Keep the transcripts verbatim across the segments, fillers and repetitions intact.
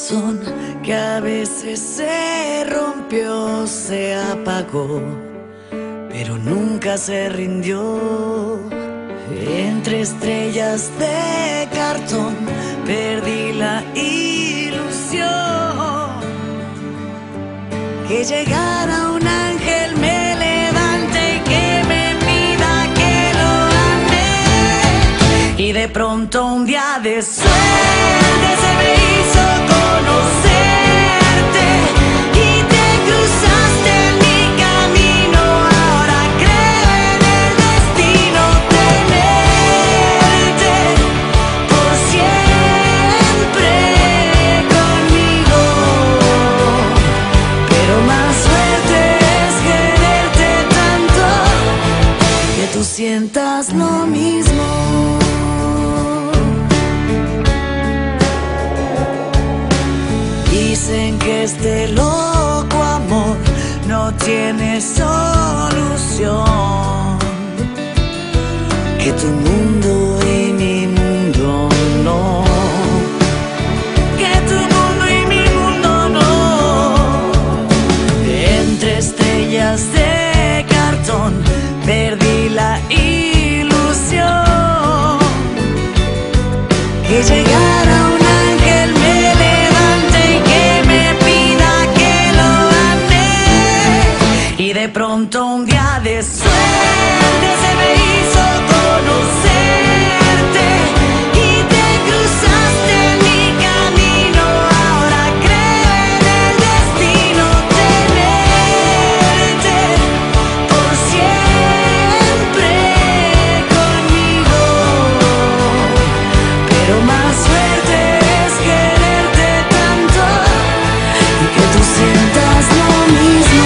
corazón que a veces se rompió, se apagó, pero nunca se rindió. Entre estrellas de cartón perdí la ilusión. Que llegara un ángel, me levante y que me pida que lo ame. Y de pronto un día de suerte se me hizo conocerte y te cruzaste en mi camino. Ahora creo en el destino, tenerte por siempre conmigo. Pero más suerte es quererte tanto que tú sientas lo mismo. Dicen que este loco amor no tiene solución, que tu mundo y mi mundo no, que tu mundo y mi mundo no. Entre estrellas de cartón perdí la ilusión. Que llegara un ángel, me levante y que me pida que lo ame. Y de pronto un día de suerte se me hizo conocerte y te cruzaste en mi camino. Ahora creo en el destino, tenerte por siempre conmigo. Pero más suerte es quererte tanto y que tú sientas lo mismo.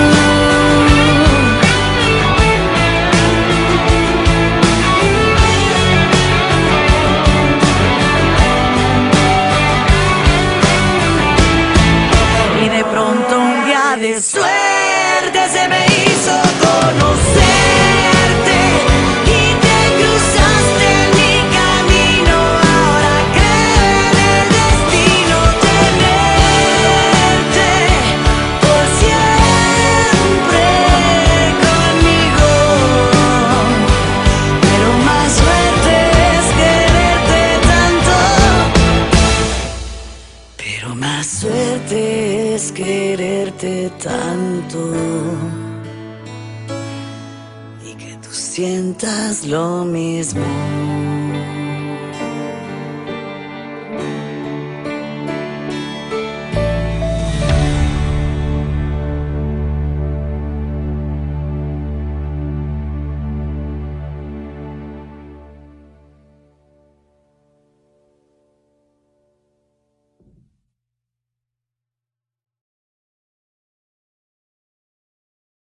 Y de pronto un día de suerte se me hizo conocerte y te cruzaste en mi camino. Ahora creo en el destino, tenerte por siempre conmigo. Pero más suerte es quererte tanto. Pero más suerte es quererte tanto y que tú sientas lo mismo.